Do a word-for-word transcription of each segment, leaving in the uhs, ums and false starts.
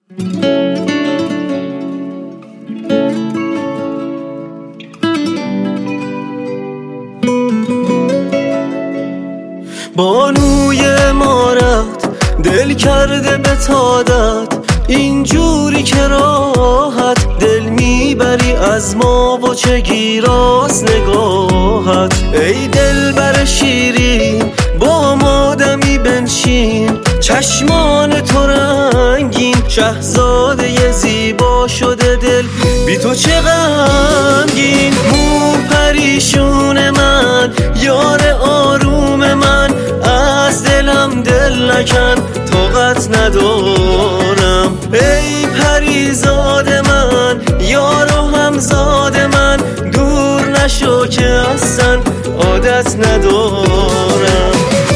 بانوی امارت دل کرده به تادت، اینجوری که راحت دل میبری از ما و چه گیراست نگاهت. ای دل بر شیرین با ما دمی بنشین، چشمان تو رنگین شهزاده زیبا شده دل بی تو چه غمگین. مو پریشون من یار آروم من، از دلم دل نکن طاقت ندارم. ای پریزاد من یار و همزاد من، دور نشو که اصلا عادت ندارم.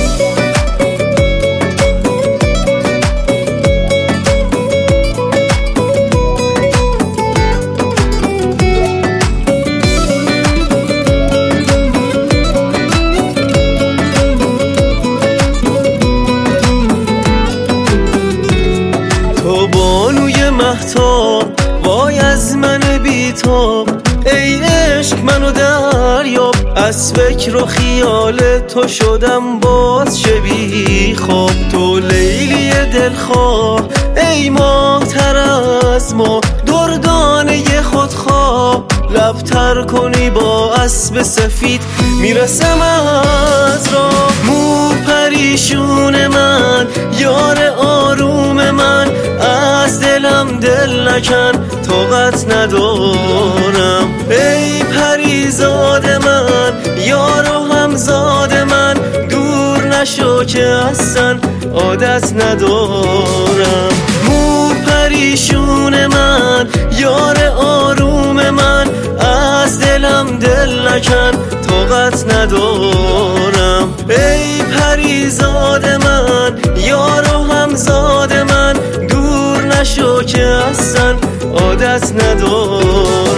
مهتاب وای از من بیتاب، ای عشق منو دریاب. از فکر و خیال تو شدم باز شبی خواب. تو لیلی دلخواه ای ماه تر از ما، دردانه خودخواه لبتر کنی با اسب سفید میرسم از راه. مو پریشون من یار آروم من، از دلم دل نکن طاقت ندارم. ای پریزاد من یار و همزاد من، دور نشو که اصلا عادت ندارم. مو پریشون من یار آروم من، از دلم دل نکن طاقت ندارم. ای پریزاد من یار و همزاد من، دور نشو که اصلا عادت ندارم.